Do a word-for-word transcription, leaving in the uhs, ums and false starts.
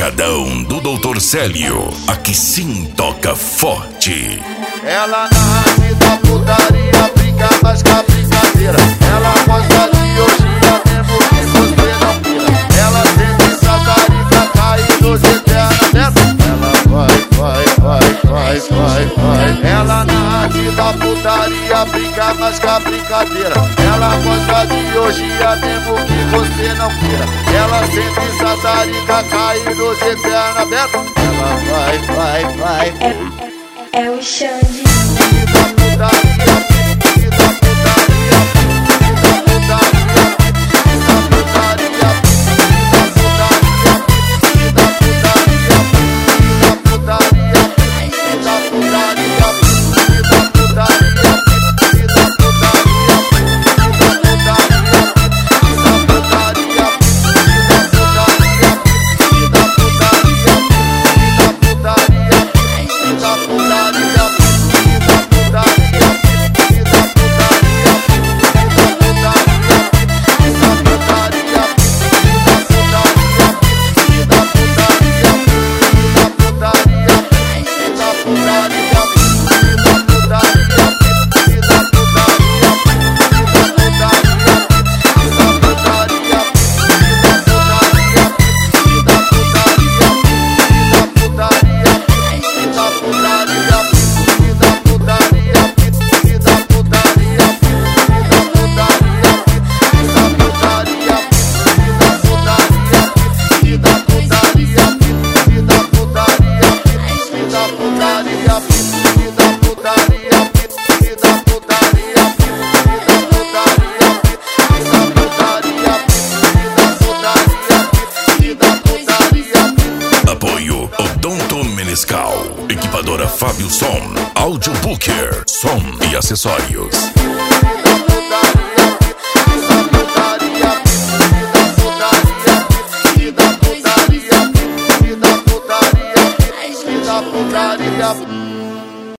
Pancadão do doutor Célio, aqui sim toca forte. Ela na vida putaria brinca mais com a brincadeira. Ela gosta de orgia mesmo que você não pira. Ela sempre satarica, cai nos eternos dessa. Ela vai, vai, vai, vai, vai, vai. Ela na vida putaria brinca mais com a brincadeira. Ela gosta de orgia mesmo que você não pira. Ela sempre satarica, cai nos eternos dessa. Ela vai, vai, vai. É, é o Xande. Vida putaria, vida putaria, vida putaria, vida putaria, vida putaria, vida putaria, vida putaria, vida putaria, vida putaria, vida putaria, vida putaria, vida putaria, vida putaria, vida putaria, vida putaria, vida putaria. Equipadora Fábio Som, Audio Booker, som e acessórios.